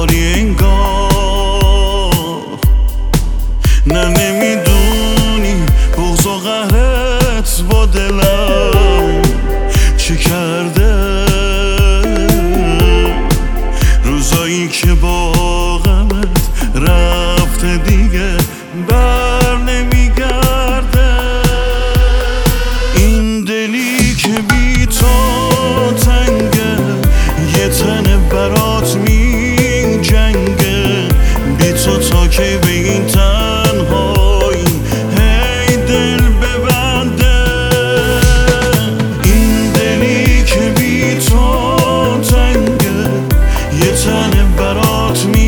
باری انگار. نه نمیدونی بغض و قهرت با دلم چی کرده. روزایی که با غمت رفته دیگه بر نمیگرده. این دلی که بی تو تنگه، یه تنه برات می جنگه. بی تو تا کی به این تنهایی هی دل ببنده. این دلی که بی تو تنگه، یه تنه برات می